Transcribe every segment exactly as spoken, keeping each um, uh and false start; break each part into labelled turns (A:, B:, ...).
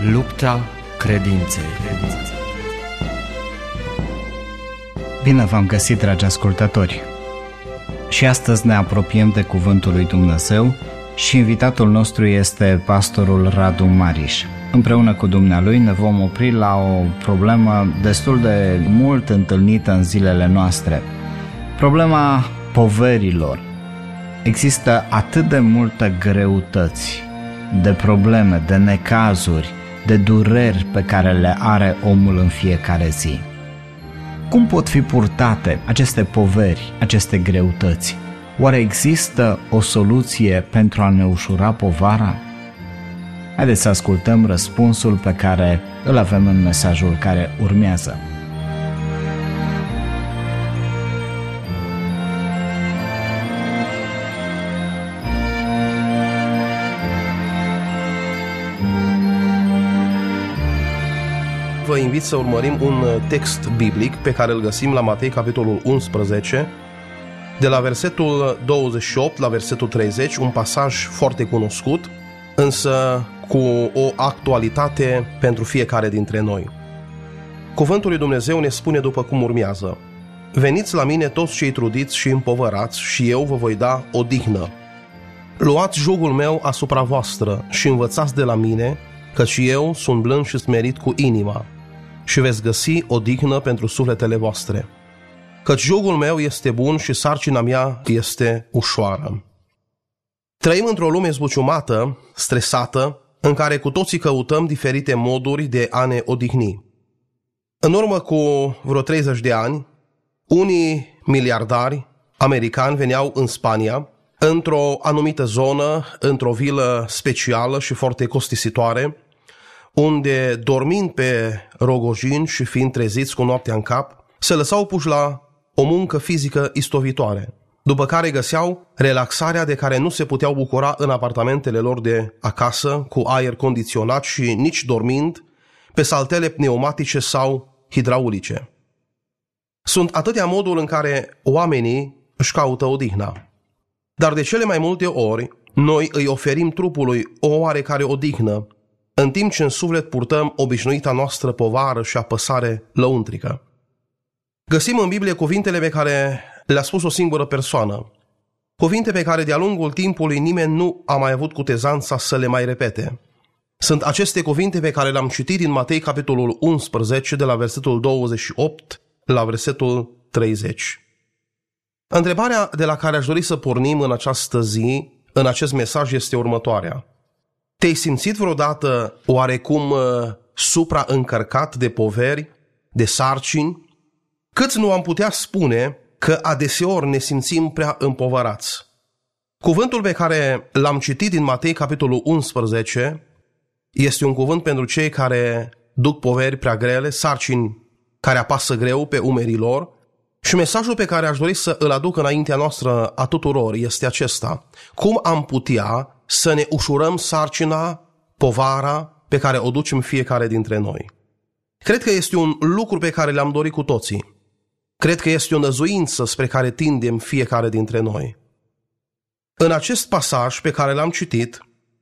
A: Lupta credinței.
B: Bine v-am găsit, dragi ascultători! Și astăzi ne apropiem de Cuvântul lui Dumnezeu și invitatul nostru este pastorul Radu Mariș. Împreună cu dumnealui ne vom opri la o problemă destul de mult întâlnită în zilele noastre. Problema poverilor. Există atât de multe greutăți, de probleme, de necazuri, de dureri pe care le are omul în fiecare zi. Cum pot fi purtate aceste poveri, aceste greutăți? Oare există o soluție pentru a ne ușura povara? Haideți să ascultăm răspunsul pe care îl avem în mesajul care urmează.
C: Vă invit să urmărim un text biblic pe care îl găsim la Matei, capitolul unsprezece, de la versetul douăzeci și opt la versetul treizeci, un pasaj foarte cunoscut, însă cu o actualitate pentru fiecare dintre noi. Cuvântul lui Dumnezeu ne spune după cum urmează: Veniți la mine toți cei trudiți și împovărați și eu vă voi da odihnă. Luați jugul meu asupra voastră și învățați de la mine, căci eu sunt blând și smerit cu inima, și veți găsi odihnă pentru sufletele voastre. Căci jugul meu este bun și sarcina mea este ușoară. Trăim într-o lume zbuciumată, stresată, în care cu toții căutăm diferite moduri de a ne odihni. În urmă cu vreo treizeci de ani, unii miliardari americani veneau în Spania, într-o anumită zonă, într-o vilă specială și foarte costisitoare, unde, dormind pe rogojini și fiind treziți cu noaptea în cap, se lăsau puși la o muncă fizică istovitoare, după care găseau relaxarea de care nu se puteau bucura în apartamentele lor de acasă, cu aer condiționat și nici dormind pe saltele pneumatice sau hidraulice. Sunt atâtea moduri în care oamenii își caută odihna, dar de cele mai multe ori noi îi oferim trupului o oarecare odihnă, în timp ce în suflet purtăm obișnuita noastră povară și apăsare lăuntrică. Găsim în Biblie cuvintele pe care le-a spus o singură persoană, cuvinte pe care de-a lungul timpului nimeni nu a mai avut cutezanța să le mai repete. Sunt aceste cuvinte pe care le-am citit din Matei, capitolul unsprezece, de la versetul douăzeci și opt la versetul treizeci. Întrebarea de la care aș dori să pornim în această zi, în acest mesaj, este următoarea. Te-ai simțit vreodată oarecum uh, supraîncărcat de poveri, de sarcini? Câți nu am putea spune că adeseori ne simțim prea împovărați? Cuvântul pe care l-am citit din Matei, capitolul unsprezece, este un cuvânt pentru cei care duc poveri prea grele, sarcini care apasă greu pe umerii lor, și mesajul pe care aș dori să îl aduc înaintea noastră a tuturor este acesta: cum am putea să ne ușurăm sarcina, povara pe care o ducem fiecare dintre noi? Cred că este un lucru pe care le-am dorit cu toții. Cred că este o năzuință spre care tindem fiecare dintre noi. În acest pasaj pe care l-am citit,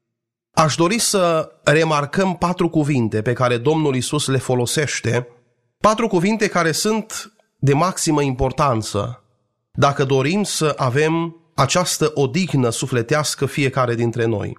C: aș dori să remarcăm patru cuvinte pe care Domnul Iisus le folosește, patru cuvinte care sunt de maximă importanță dacă dorim să avem această odihnă sufletească fiecare dintre noi.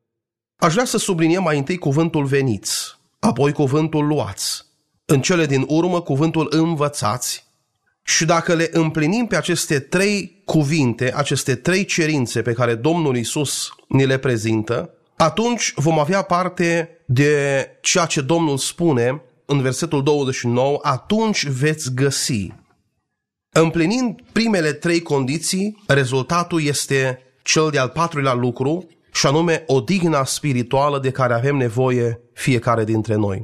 C: Aș vrea să subliniem mai întâi cuvântul veniți, apoi cuvântul luați, în cele din urmă cuvântul învățați, și dacă le împlinim pe aceste trei cuvinte, aceste trei cerințe pe care Domnul Iisus ni le prezintă, atunci vom avea parte de ceea ce Domnul spune în versetul douăzeci și nouă: atunci veți găsi. Împlinind primele trei condiții, rezultatul este cel de-al patrulea lucru, și anume odihna spirituală de care avem nevoie fiecare dintre noi.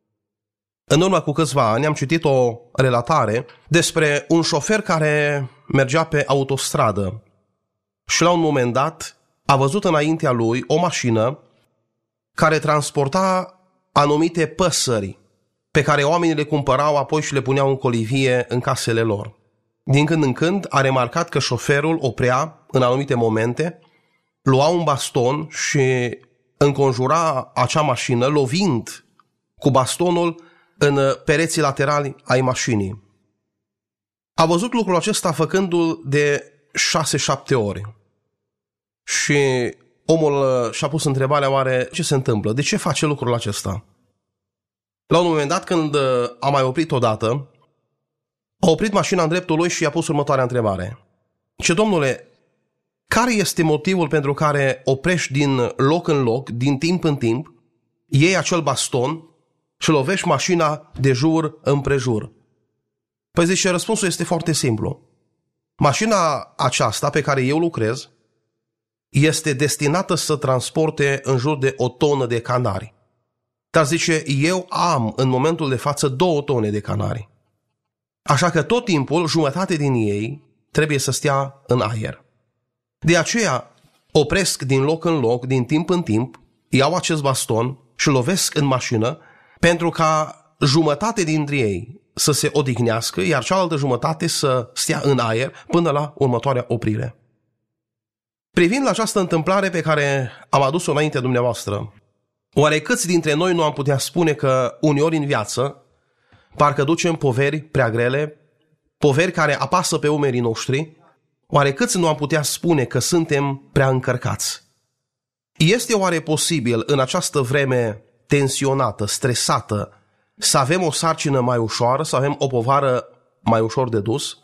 C: În urmă cu câțiva ani am citit o relatare despre un șofer care mergea pe autostradă și la un moment dat a văzut înaintea lui o mașină care transporta anumite păsări pe care oamenii le cumpărau apoi și le puneau în colivie în casele lor. Din când în când a remarcat că șoferul oprea în anumite momente, lua un baston și înconjura acea mașină, lovind cu bastonul în pereții laterali ai mașinii. A văzut lucrul acesta făcându-l de șase-șapte ori. Și omul și-a pus întrebarea oare ce se întâmplă? De ce face lucrul acesta? La un moment dat, când a mai oprit odată, a oprit mașina în dreptul lui și i-a pus următoarea întrebare. Ce, domnule, care este motivul pentru care oprești din loc în loc, din timp în timp, iei acel baston și lovești mașina de jur împrejur? Păi zice, răspunsul este foarte simplu. Mașina aceasta pe care eu lucrez este destinată să transporte în jur de o tonă de canari. Dar zice, eu am în momentul de față două tone de canari. Așa că tot timpul, jumătate din ei trebuie să stea în aer. De aceea opresc din loc în loc, din timp în timp, iau acest baston și lovesc în mașină pentru ca jumătate dintre ei să se odihnească, iar cealaltă jumătate să stea în aer până la următoarea oprire. Privind la această întâmplare pe care am adus-o înainte dumneavoastră, oare câți dintre noi nu am putea spune că uneori în viață parcă ducem poveri prea grele, poveri care apasă pe umerii noștri? Oare câți nu am putea spune că suntem prea încărcați? Este oare posibil în această vreme tensionată, stresată, să avem o sarcină mai ușoară, să avem o povară mai ușor de dus?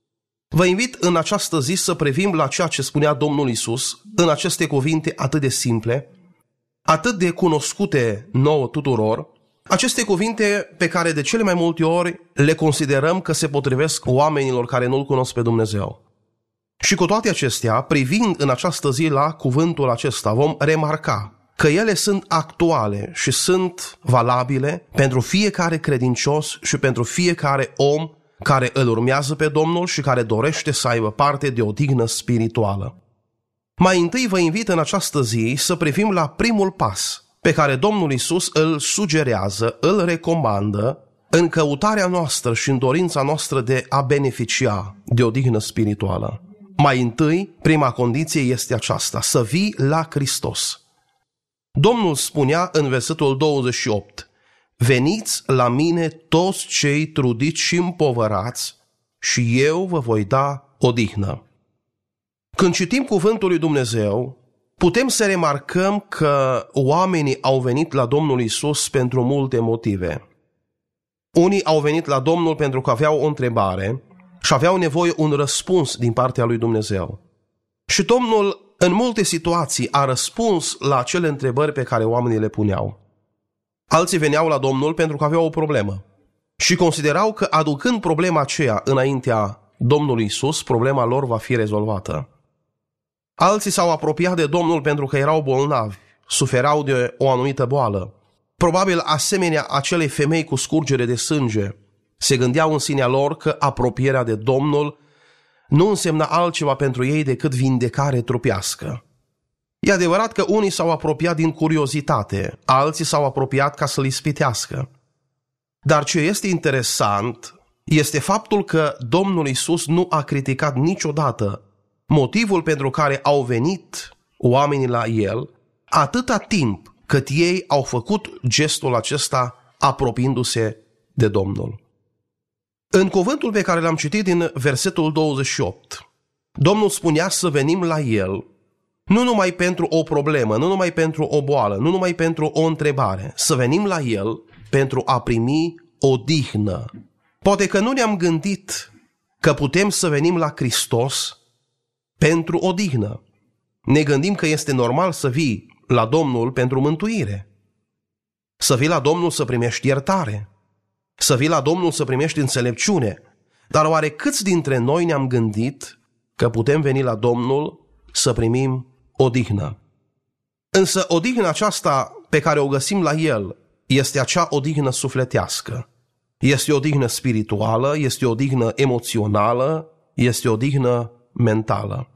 C: Vă invit în această zi să privim la ceea ce spunea Domnul Iisus în aceste cuvinte atât de simple, atât de cunoscute nouă tuturor, aceste cuvinte pe care de cele mai multe ori le considerăm că se potrivesc oamenilor care nu-L cunosc pe Dumnezeu. Și cu toate acestea, privind în această zi la cuvântul acesta, vom remarca că ele sunt actuale și sunt valabile pentru fiecare credincios și pentru fiecare om care îl urmează pe Domnul și care dorește să aibă parte de o odihnă spirituală. Mai întâi vă invit în această zi să privim la primul pas pe care Domnul Iisus îl sugerează, îl recomandă în căutarea noastră și în dorința noastră de a beneficia de odihnă spirituală. Mai întâi, prima condiție este aceasta, să vii la Hristos. Domnul spunea în versetul douăzeci și opt, veniți la mine toți cei trudiți și împovărați și eu vă voi da odihnă. Când citim cuvântul lui Dumnezeu, putem să remarcăm că oamenii au venit la Domnul Iisus pentru multe motive. Unii au venit la Domnul pentru că aveau o întrebare și aveau nevoie un răspuns din partea lui Dumnezeu. Și Domnul în multe situații a răspuns la acele întrebări pe care oamenii le puneau. Alții veneau la Domnul pentru că aveau o problemă și considerau că aducând problema aceea înaintea Domnului Iisus, problema lor va fi rezolvată. Alții s-au apropiat de Domnul pentru că erau bolnavi, suferau de o anumită boală. Probabil asemenea acelei femei cu scurgere de sânge, se gândeau în sinea lor că apropierea de Domnul nu însemna altceva pentru ei decât vindecare trupească. E adevărat că unii s-au apropiat din curiozitate, alții s-au apropiat ca să-L ispitească. Dar ce este interesant este faptul că Domnul Iisus nu a criticat niciodată motivul pentru care au venit oamenii la El, atâta timp cât ei au făcut gestul acesta apropiindu-se de Domnul. În cuvântul pe care l-am citit din versetul douăzeci și opt, Domnul spunea să venim la El nu numai pentru o problemă, nu numai pentru o boală, nu numai pentru o întrebare, să venim la El pentru a primi odihnă. Poate că nu ne-am gândit că putem să venim la Hristos pentru odihnă. Ne gândim că este normal să vii la Domnul pentru mântuire, să vii la Domnul să primești iertare, să vii la Domnul să primești înțelepciune. Dar oare câți dintre noi ne-am gândit că putem veni la Domnul să primim odihnă? Însă odihna aceasta pe care o găsim la El este acea odihnă sufletească. Este o odihnă spirituală, este o odihnă emoțională, este o odihnă mentală.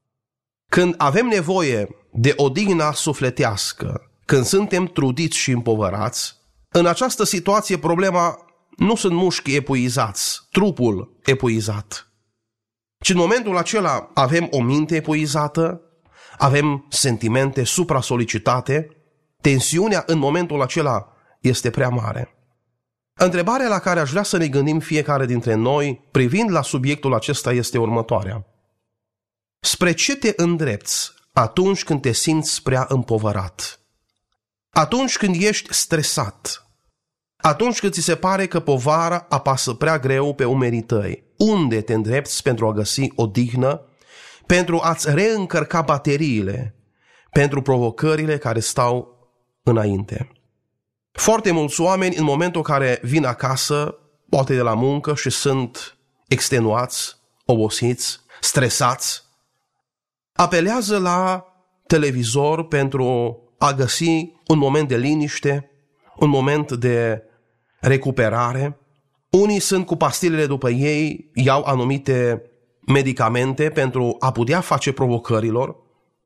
C: Când avem nevoie de odihna sufletească, când suntem trudiți și împovărați, în această situație problema nu sunt mușchii epuizați, trupul epuizat, ci în momentul acela avem o minte epuizată, avem sentimente supra-solicitate, tensiunea în momentul acela este prea mare. Întrebarea la care aș vrea să ne gândim fiecare dintre noi privind la subiectul acesta este următoarea. Spre ce te îndrepți atunci când te simți prea împovărat? Atunci când ești stresat? Atunci când ți se pare că povara apasă prea greu pe umerii tăi? Unde te îndrepți pentru a găsi odihnă, pentru a-ți reîncărca bateriile, pentru provocările care stau înainte? Foarte mulți oameni, în momentul în care vin acasă, poate de la muncă, și sunt extenuați, obosiți, stresați, apelează la televizor pentru a găsi un moment de liniște, un moment de recuperare. Unii sunt cu pastilele după ei, iau anumite medicamente pentru a putea face provocărilor.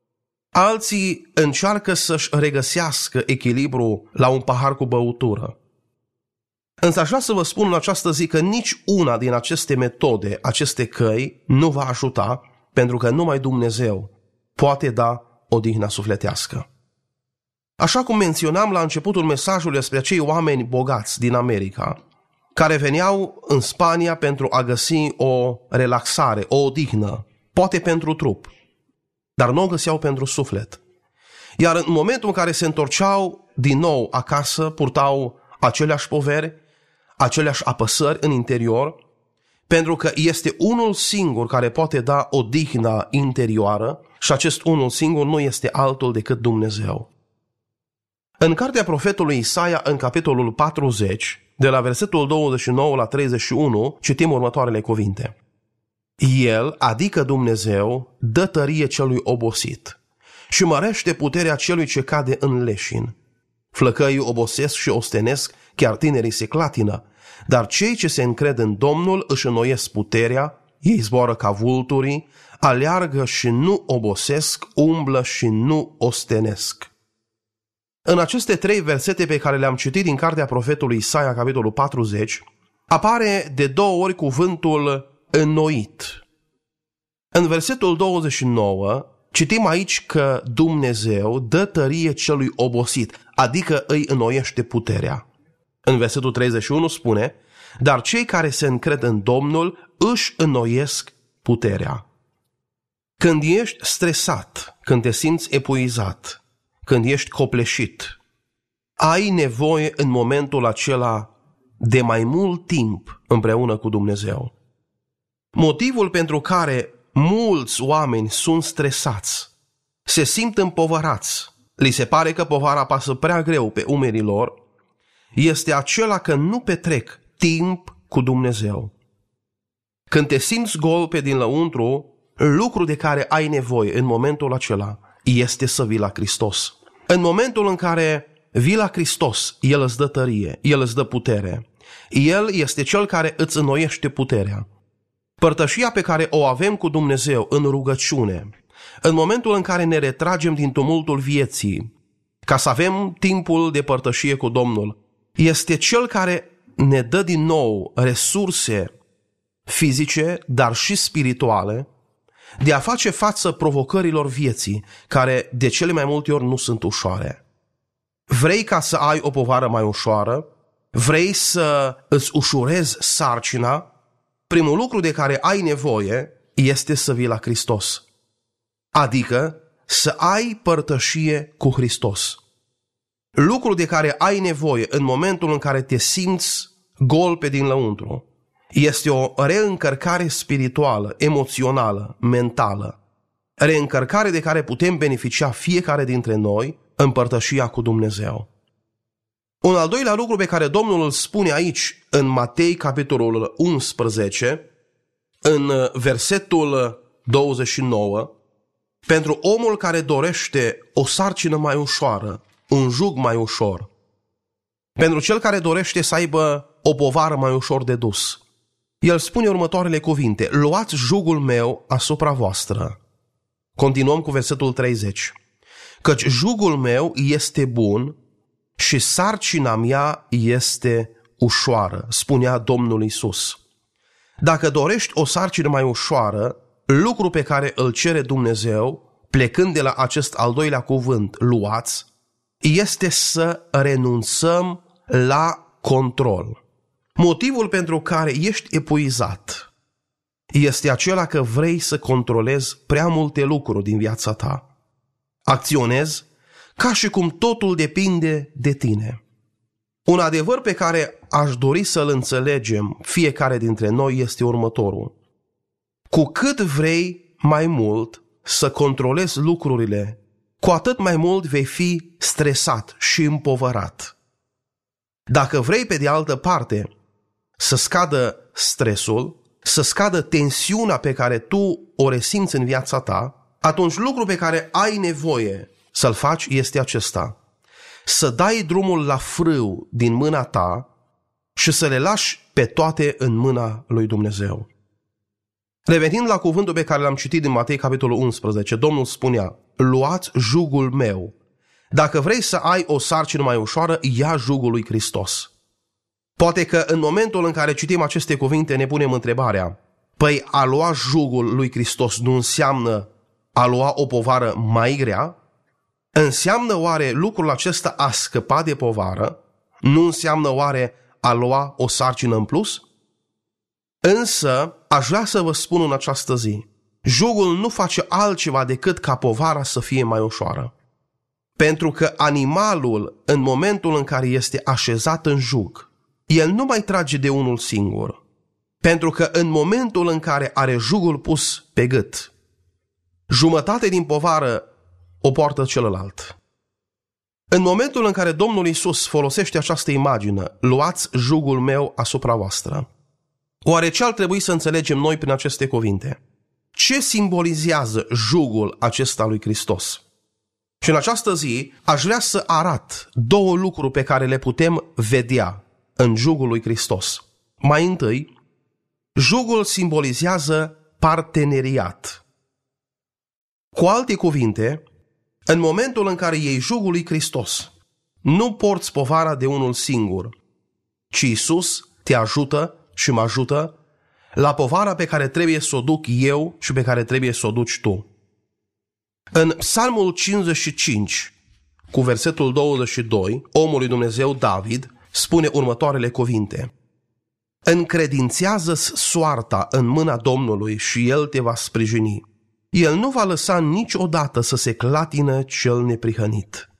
C: Alții încearcă să-și regăsească echilibru la un pahar cu băutură. Însă aș vrea să vă spun în această zi că nici una din aceste metode, aceste căi, nu va ajuta, pentru că numai Dumnezeu poate da odihna sufletească. Așa cum menționam la începutul mesajului despre acei oameni bogați din America, care veneau în Spania pentru a găsi o relaxare, o odihnă, poate pentru trup, dar nu o găseau pentru suflet. Iar în momentul în care se întorceau din nou acasă, purtau aceleași poveri, aceleași apăsări în interior, pentru că este unul singur care poate da odihna interioară și acest unul singur nu este altul decât Dumnezeu. În cartea profetului Isaia, în capitolul patruzeci, de la versetul douăzeci și nouă la treizeci și unu, citim următoarele cuvinte. El, adică Dumnezeu, dă tărie celui obosit și mărește puterea celui ce cade în leșin. Flăcăii obosesc și ostenesc, chiar tinerii se clatină, dar cei ce se încred în Domnul își înnoiesc puterea, ei zboară ca vulturii, aleargă și nu obosesc, umblă și nu ostenesc. În aceste trei versete pe care le-am citit din cartea profetului Isaia, capitolul patruzeci, apare de două ori cuvântul înnoit. În versetul douăzeci și nouă citim aici că Dumnezeu dă tărie celui obosit, adică îi înnoiește puterea. În versetul treizeci și unu spune, dar cei care se încred în Domnul își înnoiesc puterea. Când ești stresat, când te simți epuizat, când ești copleșit, ai nevoie în momentul acela de mai mult timp împreună cu Dumnezeu. Motivul pentru care mulți oameni sunt stresați, se simt împovărați, li se pare că povara pasă prea greu pe umerii lor, este acela că nu petrec timp cu Dumnezeu. Când te simți gol pe din lăuntru, lucru de care ai nevoie în momentul acela este să vii la Hristos. În momentul în care vii la Hristos, El îți dă tărie, El îți dă putere. El este Cel care îți înnoiește puterea. Părtășia pe care o avem cu Dumnezeu în rugăciune, în momentul în care ne retragem din tumultul vieții, ca să avem timpul de părtășie cu Domnul, este Cel care ne dă din nou resurse fizice, dar și spirituale, de a face față provocărilor vieții, care de cele mai multe ori nu sunt ușoare. Vrei ca să ai o povară mai ușoară? Vrei să îți ușurezi sarcina? Primul lucru de care ai nevoie este să vii la Hristos. Adică să ai părtășie cu Hristos. Lucru de care ai nevoie în momentul în care te simți gol pe din lăuntru este o reîncărcare spirituală, emoțională, mentală. Reîncărcare de care putem beneficia fiecare dintre noi în părtășia cu Dumnezeu. Un al doilea lucru pe care Domnul îl spune aici în Matei, capitolul unsprezece, în versetul douăzeci și nouă, pentru omul care dorește o sarcină mai ușoară, un jug mai ușor, pentru cel care dorește să aibă o povară mai ușor de dus, el spune următoarele cuvinte: luați jugul meu asupra voastră. Continuăm cu versetul treizeci. Căci jugul meu este bun și sarcina mea este ușoară, spunea Domnul Iisus. Dacă dorești o sarcină mai ușoară, lucru pe care îl cere Dumnezeu, plecând de la acest al doilea cuvânt, luați, este să renunțăm la control. Motivul pentru care ești epuizat este acela că vrei să controlezi prea multe lucruri din viața ta. Acționezi ca și cum totul depinde de tine. Un adevăr pe care aș dori să-l înțelegem fiecare dintre noi este următorul. Cu cât vrei mai mult să controlezi lucrurile, cu atât mai mult vei fi stresat și împovărat. Dacă vrei, pe de altă parte, să scadă stresul, să scadă tensiunea pe care tu o resimți în viața ta, atunci lucrul pe care ai nevoie să-l faci este acesta. Să dai drumul la frâu din mâna ta și să le lași pe toate în mâna lui Dumnezeu. Revenind la cuvântul pe care l-am citit din Matei, capitolul unsprezece, Domnul spunea: luați jugul meu. Dacă vrei să ai o sarcină mai ușoară, ia jugul lui Hristos. Poate că în momentul în care citim aceste cuvinte ne punem întrebarea: păi a lua jugul lui Hristos nu înseamnă a lua o povară mai grea? Înseamnă oare lucrul acesta a scăpa de povară? Nu înseamnă oare a lua o sarcină în plus? Însă aș vrea să vă spun în această zi, jugul nu face altceva decât ca povara să fie mai ușoară. Pentru că animalul, în momentul în care este așezat în jug, el nu mai trage de unul singur. Pentru că în momentul în care are jugul pus pe gât, jumătate din povară o poartă celălalt. În momentul în care Domnul Iisus folosește această imagine, luați jugul meu asupra voastră, oare ce ar trebui să înțelegem noi prin aceste cuvinte? Ce simbolizează jugul acesta lui Hristos? Și în această zi aș vrea să arăt două lucruri pe care le putem vedea în jugul lui Hristos. Mai întâi, jugul simbolizează parteneriat. Cu alte cuvinte, în momentul în care iei jugul lui Hristos, nu porți povara de unul singur, ci Iisus te ajută și mă ajută la povara pe care trebuie să o duc eu și pe care trebuie să o duci tu. În Psalmul cincizeci și cinci, cu versetul douăzeci și doi, omul lui Dumnezeu David spune următoarele cuvinte: încredințează-ți soarta în mâna Domnului și El te va sprijini. El nu va lăsa niciodată să se clatină cel neprihănit.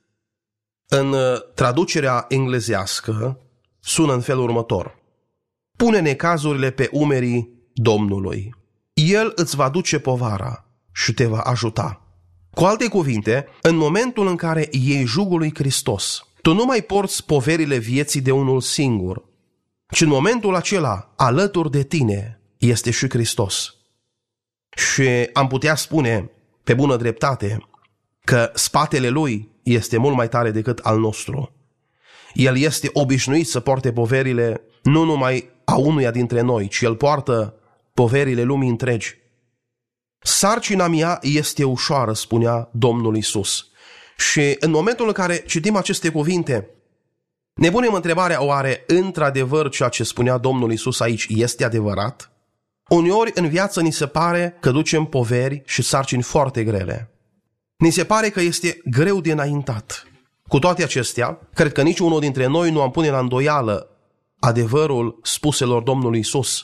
C: În traducerea englezească sună în felul următor: pune necazurile pe umerii Domnului. El îți va duce povara și te va ajuta. Cu alte cuvinte, în momentul în care iei jugul lui Hristos, tu nu mai porți poverile vieții de unul singur, ci în momentul acela, alături de tine, este și Hristos. Și am putea spune, pe bună dreptate, că spatele lui este mult mai tare decât al nostru. El este obișnuit să poarte poverile nu numai a unuia dintre noi, ci el poartă poverile lumii întregi. Sarcina mea este ușoară, spunea Domnul Iisus. Și în momentul în care citim aceste cuvinte, ne punem întrebarea: oare într-adevăr ceea ce spunea Domnul Iisus aici este adevărat? Uneori în viață ni se pare că ducem poveri și sarcini foarte grele. Ni se pare că este greu de înaintat. Cu toate acestea, cred că niciunul dintre noi nu am pune la îndoială adevărul spuselor Domnului Iisus.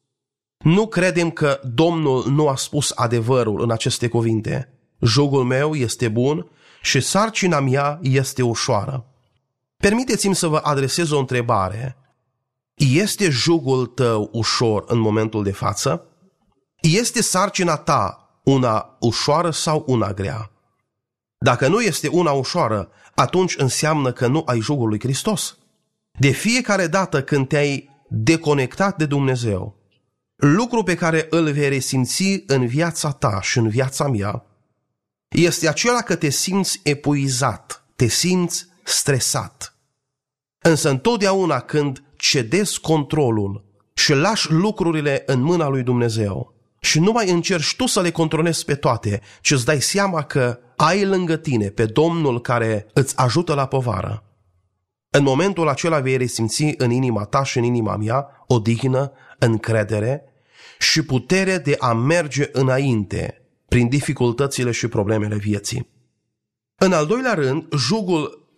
C: Nu credem că Domnul nu a spus adevărul în aceste cuvinte: jugul meu este bun și sarcina mea este ușoară. Permiteți-mi să vă adresez o întrebare. Este jugul tău ușor în momentul de față? Este sarcina ta una ușoară sau una grea? Dacă nu este una ușoară, atunci înseamnă că nu ai jugul lui Hristos. De fiecare dată când te-ai deconectat de Dumnezeu, lucru pe care îl vei resimți în viața ta și în viața mea este acela că te simți epuizat, te simți stresat. Însă întotdeauna când cedezi controlul și lași lucrurile în mâna lui Dumnezeu și nu mai încerci tu să le controlezi pe toate, ci îți dai seama că ai lângă tine pe Domnul care îți ajută la povară, în momentul acela vei resimți în inima ta și în inima mea odihnă, încredere și putere de a merge înainte prin dificultățile și problemele vieții. În al doilea rând, jugul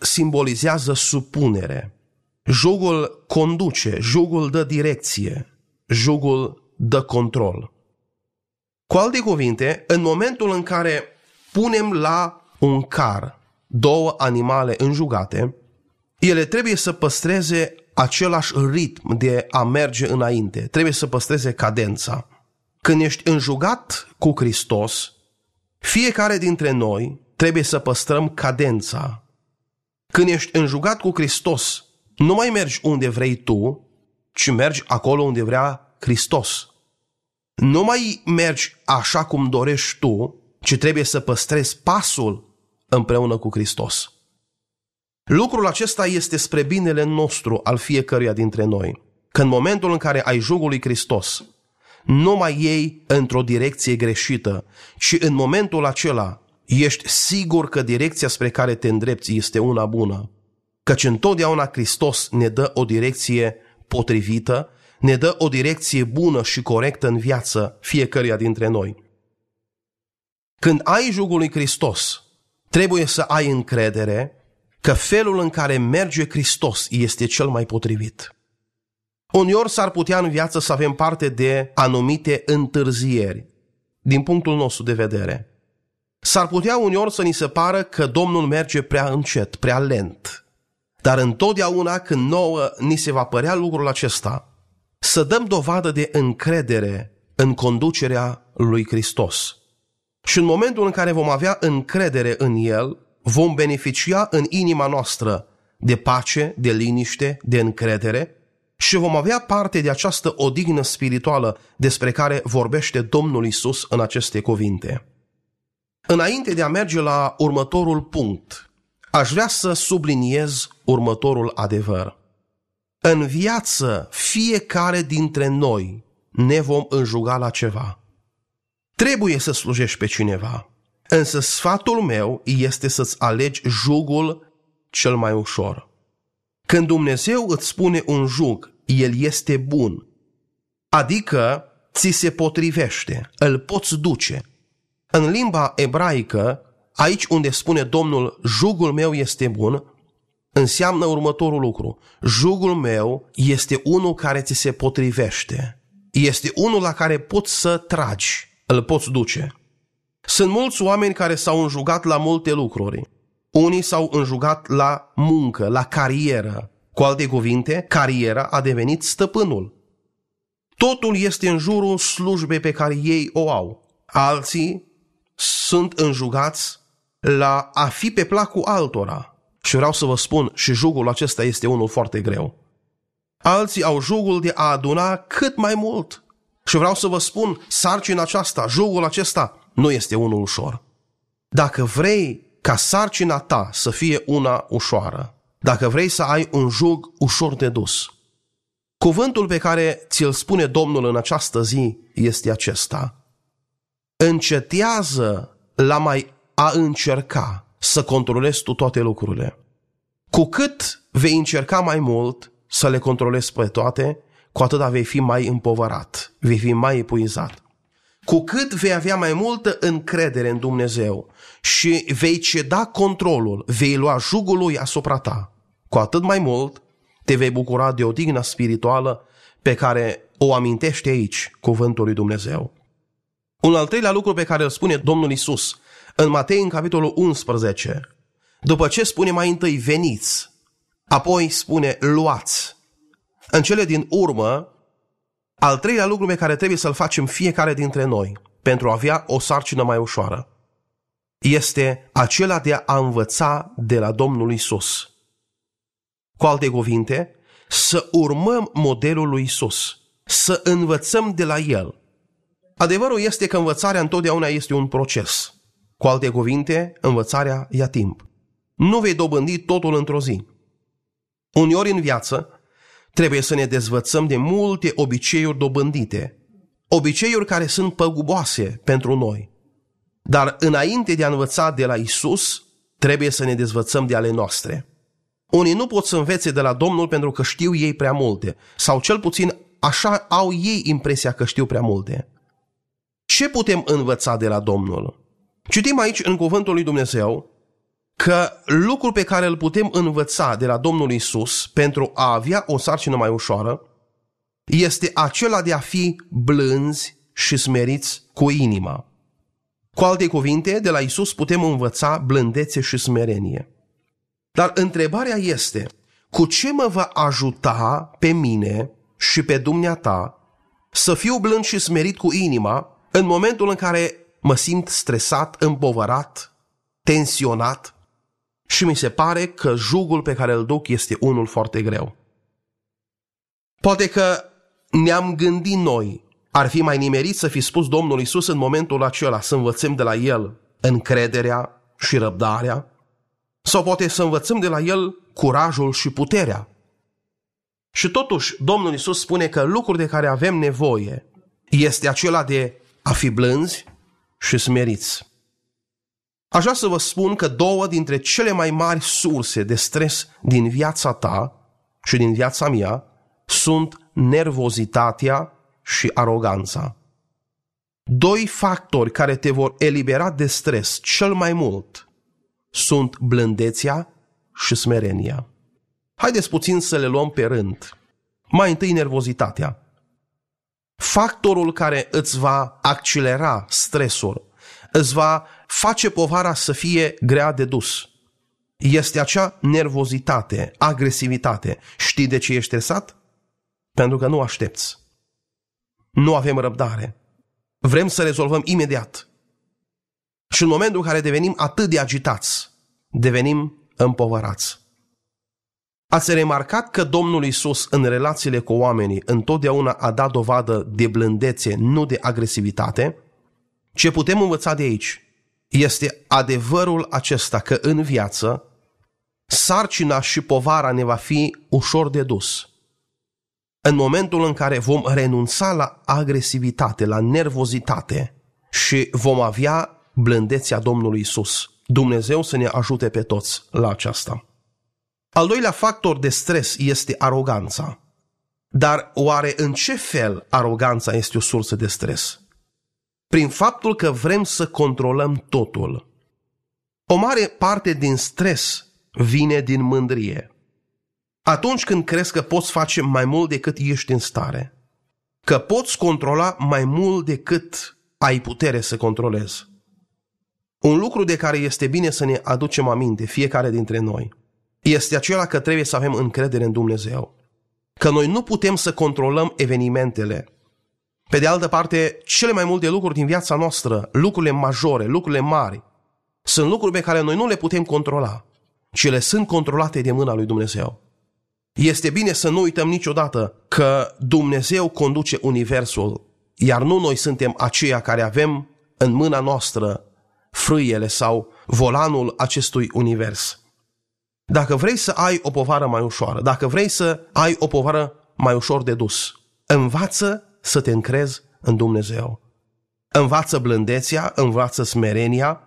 C: simbolizează supunere. Jugul conduce, jugul dă direcție, jugul dă control. Cu alte cuvinte, în momentul în care punem la un car două animale înjugate, ele trebuie să păstreze același ritm de a merge înainte, trebuie să păstreze cadența. Când ești înjugat cu Hristos, fiecare dintre noi trebuie să păstrăm cadența. Când ești înjugat cu Hristos, nu mai mergi unde vrei tu, ci mergi acolo unde vrea Hristos. Nu mai mergi așa cum dorești tu, ci trebuie să păstrezi pasul împreună cu Hristos. Lucrul acesta este spre binele nostru al fiecăruia dintre noi. Că în momentul în care ai jugul lui Hristos, nu mai iei într-o direcție greșită, ci în momentul acela ești sigur că direcția spre care te îndrepți este una bună. Căci întotdeauna Hristos ne dă o direcție potrivită, ne dă o direcție bună și corectă în viață fiecăruia dintre noi. Când ai jugul lui Hristos, trebuie să ai încredere că felul în care merge Hristos este cel mai potrivit. Uneori s-ar putea în viață să avem parte de anumite întârzieri, din punctul nostru de vedere. S-ar putea uneori să ni se pară că Domnul merge prea încet, prea lent. Dar întotdeauna când nouă ni se va părea lucrul acesta, să dăm dovadă de încredere în conducerea lui Hristos. Și în momentul în care vom avea încredere în El, vom beneficia în inima noastră de pace, de liniște, de încredere și vom avea parte de această odihnă spirituală despre care vorbește Domnul Iisus în aceste cuvinte. Înainte de a merge la următorul punct, aș vrea să subliniez următorul adevăr. În viață, fiecare dintre noi ne vom înjuga la ceva. Trebuie să slujești pe cineva, însă sfatul meu este să-ți alegi jugul cel mai ușor. Când Dumnezeu îți spune un jug, el este bun, adică ți se potrivește, îl poți duce. În limba ebraică, aici unde spune Domnul, jugul meu este bun, înseamnă următorul lucru. Jugul meu este unul care ți se potrivește. Este unul la care poți să tragi, îl poți duce. Sunt mulți oameni care s-au înjugat la multe lucruri. Unii s-au înjugat la muncă, la carieră. Cu alte cuvinte, cariera a devenit stăpânul. Totul este în jurul slujbei pe care ei o au. Alții sunt înjugați la a fi pe placul altora. Și vreau să vă spun, și jugul acesta este unul foarte greu. Alții au jugul de a aduna cât mai mult. Și vreau să vă spun, sarcina aceasta, jugul acesta, nu este unul ușor. Dacă vrei ca sarcina ta să fie una ușoară, dacă vrei să ai un jug ușor de dus, cuvântul pe care ți-l spune Domnul în această zi este acesta. Încetează la mai a încerca să controlezi tu toate lucrurile. Cu cât vei încerca mai mult să le controlezi pe toate, cu atât vei fi mai împovărat, vei fi mai epuizat. Cu cât vei avea mai multă încredere în Dumnezeu și vei ceda controlul, vei lua jugul lui asupra ta, cu atât mai mult te vei bucura de odihna spirituală pe care o amintește aici cuvântul lui Dumnezeu. Un al treilea lucru pe care îl spune Domnul Iisus în Matei, în capitolul unsprezece, după ce spune mai întâi veniți, apoi spune luați. În cele din urmă, al treilea lucru pe care trebuie să-l facem fiecare dintre noi pentru a avea o sarcină mai ușoară este acela de a învăța de la Domnul Iisus. Cu alte cuvinte, să urmăm modelul lui Iisus, să învățăm de la El. Adevărul este că învățarea întotdeauna este un proces. Cu alte cuvinte, învățarea ia timp. Nu vei dobândi totul într-o zi. Uneori în viață trebuie să ne dezvățăm de multe obiceiuri dobândite, obiceiuri care sunt păguboase pentru noi. Dar înainte de a învăța de la Iisus, trebuie să ne dezvățăm de ale noastre. Unii nu pot să învețe de la Domnul pentru că știu ei prea multe, sau cel puțin așa au ei impresia că știu prea multe. Ce putem învăța de la Domnul? Citim aici în cuvântul lui Dumnezeu că lucrul pe care îl putem învăța de la Domnul Iisus pentru a avea o sarcină mai ușoară este acela de a fi blânzi și smeriți cu inima. Cu alte cuvinte, de la Iisus putem învăța blândețe și smerenie. Dar întrebarea este, cu ce mă va ajuta pe mine și pe dumneata să fiu blând și smerit cu inima în momentul în care mă simt stresat, împovărat, tensionat și mi se pare că jugul pe care îl duc este unul foarte greu? Poate că ne-am gândit noi, ar fi mai nimerit să fi spus Domnul Iisus în momentul acela să învățăm de la El încrederea și răbdarea, sau poate să învățăm de la El curajul și puterea. Și totuși Domnul Iisus spune că lucrul de care avem nevoie este acela de a fi blânzi și smeriți. Aș vrea să vă spun că două dintre cele mai mari surse de stres din viața ta și din viața mea sunt nervozitatea și aroganța. Doi factori care te vor elibera de stres cel mai mult sunt blândețea și smerenia. Haideți puțin să le luăm pe rând. Mai întâi nervozitatea. Factorul care îți va accelera stresul, îți va face povara să fie grea de dus, este acea nervozitate, agresivitate. Știi de ce ești stresat? Pentru că nu aștepți. Nu avem răbdare. Vrem să rezolvăm imediat. Și în momentul în care devenim atât de agitați, devenim împovărați. Ați remarcat că Domnul Iisus în relațiile cu oamenii întotdeauna a dat dovadă de blândețe, nu de agresivitate? Ce putem învăța de aici este adevărul acesta că în viață sarcina și povara ne va fi ușor de dus. În momentul în care vom renunța la agresivitate, la nervozitate și vom avea blândețea Domnului Iisus. Dumnezeu să ne ajute pe toți la aceasta. Al doilea factor de stres este aroganța. Dar oare în ce fel aroganța este o sursă de stres? Prin faptul că vrem să controlăm totul. O mare parte din stres vine din mândrie. Atunci când crezi că poți face mai mult decât ești în stare, că poți controla mai mult decât ai putere să controlezi. Un lucru de care este bine să ne aducem aminte, fiecare dintre noi, este acela că trebuie să avem încredere în Dumnezeu. Că noi nu putem să controlăm evenimentele. Pe de altă parte, cele mai multe lucruri din viața noastră, lucrurile majore, lucrurile mari, sunt lucruri pe care noi nu le putem controla, ci ele sunt controlate de mâna lui Dumnezeu. Este bine să nu uităm niciodată că Dumnezeu conduce universul, iar nu noi suntem aceia care avem în mâna noastră frâiele sau volanul acestui univers. Dacă vrei să ai o povară mai ușoară, dacă vrei să ai o povară mai ușor de dus, învață să te încrezi în Dumnezeu. Învață blândețea, învață smerenia,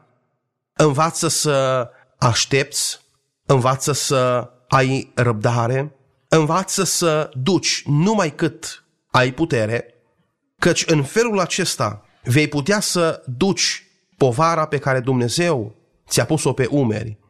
C: învață să aștepți, învață să ai răbdare, învață să duci numai cât ai putere, căci în felul acesta vei putea să duci povara pe care Dumnezeu ți-a pus-o pe umeri.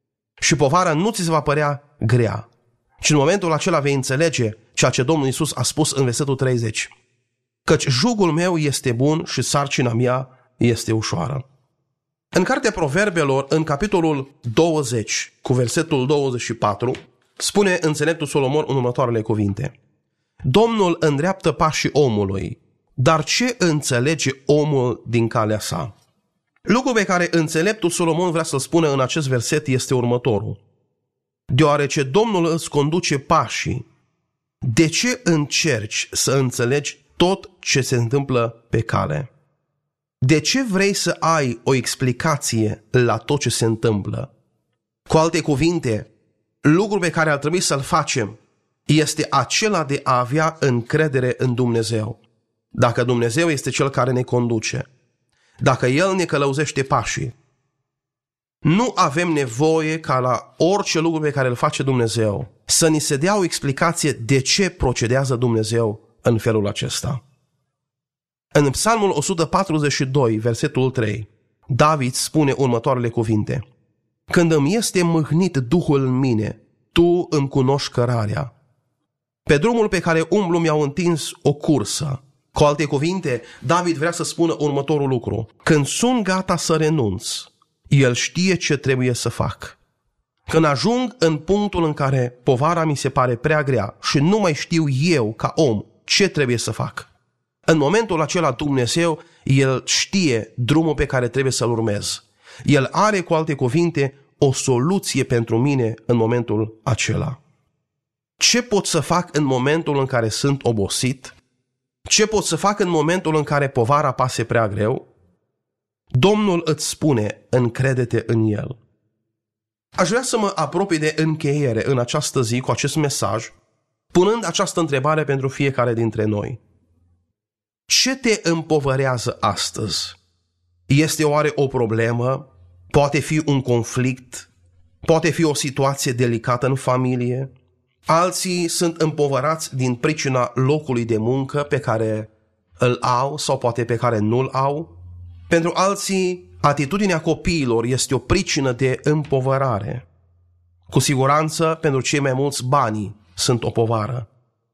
C: Și povara nu ți se va părea grea, ci în momentul acela vei înțelege ceea ce Domnul Iisus a spus în versetul treizeci. Căci jugul meu este bun și sarcina mea este ușoară. În cartea Proverbelor, în capitolul douăzeci, cu versetul douăzeci și patru, spune înțeleptul Solomon în următoarele cuvinte. Domnul îndreaptă pașii omului, dar ce înțelege omul din calea sa? Lucrul pe care înțeleptul Solomon vrea să-l spună în acest verset este următorul. Deoarece Domnul îți conduce pașii, de ce încerci să înțelegi tot ce se întâmplă pe cale? De ce vrei să ai o explicație la tot ce se întâmplă? Cu alte cuvinte, lucrul pe care ar trebui să-l facem este acela de a avea încredere în Dumnezeu. Dacă Dumnezeu este Cel care ne conduce, dacă El ne călăuzește pașii, nu avem nevoie ca la orice lucru pe care îl face Dumnezeu să ni se dea o explicație de ce procedează Dumnezeu în felul acesta. În Psalmul o sută patruzeci și doi, versetul trei, David spune următoarele cuvinte. Când îmi este mâhnit Duhul în mine, Tu îmi cunoști cărarea. Pe drumul pe care umblu mi-au întins o cursă. Cu alte cuvinte, David vrea să spună următorul lucru. Când sunt gata să renunț, el știe ce trebuie să fac. Când ajung în punctul în care povara mi se pare prea grea și nu mai știu eu, ca om, ce trebuie să fac, în momentul acela Dumnezeu, El știe drumul pe care trebuie să-l urmez. El are, cu alte cuvinte, o soluție pentru mine în momentul acela. Ce pot să fac în momentul în care sunt obosit? Ce pot să fac în momentul în care povara pase prea greu? Domnul îți spune, încrede-te în El. Aș vrea să mă apropii de încheiere în această zi cu acest mesaj, punând această întrebare pentru fiecare dintre noi. Ce te împovărează astăzi? Este oare o problemă? Poate fi un conflict? Poate fi o situație delicată în familie? Alții sunt împovărați din pricina locului de muncă pe care îl au sau poate pe care nu-l au. Pentru alții, atitudinea copiilor este o pricină de împovărare. Cu siguranță, pentru cei mai mulți, banii sunt o povară.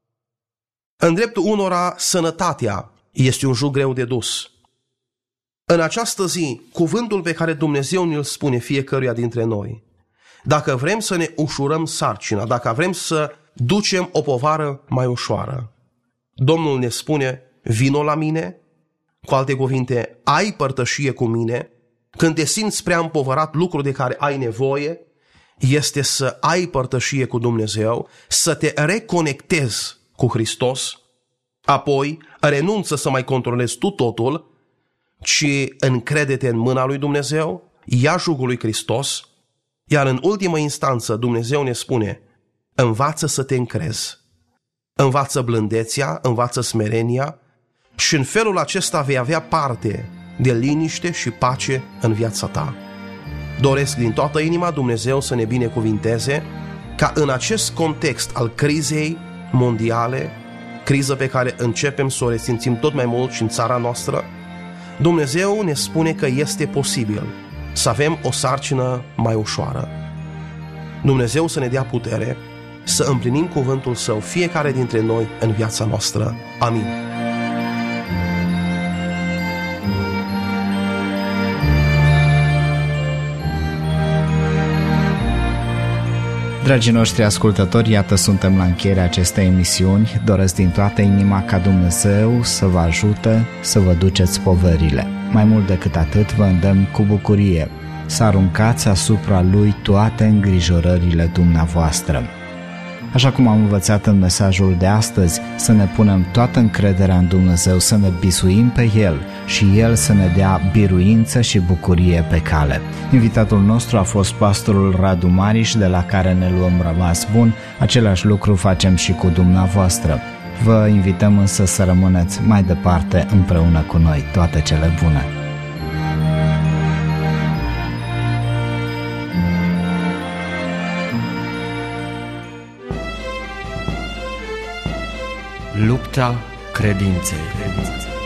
C: În dreptul unora, sănătatea este un jug greu de dus. În această zi, cuvântul pe care Dumnezeu ne-l spune fiecăruia dintre noi, dacă vrem să ne ușurăm sarcina, dacă vrem să ducem o povară mai ușoară, Domnul ne spune, vino la mine, cu alte cuvinte, ai părtășie cu mine. Când te simți prea împovărat, lucru de care ai nevoie este să ai părtășie cu Dumnezeu, să te reconectezi cu Hristos, apoi renunță să mai controlezi tu totul, ci încrede-te în mâna lui Dumnezeu, ia jugul lui Hristos, iar în ultimă instanță Dumnezeu ne spune, învață să te încrezi, învață blândețea, învață smerenia și în felul acesta vei avea parte de liniște și pace în viața ta. Doresc din toată inima Dumnezeu să ne binecuvinteze ca în acest context al crizei mondiale, criză pe care începem să o resimțim tot mai mult și în țara noastră, Dumnezeu ne spune că este posibil să avem o sarcină mai ușoară. Dumnezeu să ne dea putere să împlinim cuvântul Său fiecare dintre noi în viața noastră. Amin.
B: Dragii noștri ascultători, iată suntem la încheierea acestei emisiuni. Doresc din toată inima ca Dumnezeu să vă ajute să vă duceți poverile. Mai mult decât atât, vă îndemn cu bucurie să aruncați asupra Lui toate îngrijorările dumneavoastră. Așa cum am învățat în mesajul de astăzi, să ne punem toată încrederea în Dumnezeu, să ne bisuim pe El și El să ne dea biruință și bucurie pe cale. Invitatul nostru a fost pastorul Radu Mariș, de la care ne luăm rămas bun. Același lucru facem și cu dumneavoastră. Vă invităm însă să rămâneți mai departe împreună cu noi. Toate cele bune!
A: Lupta credinței.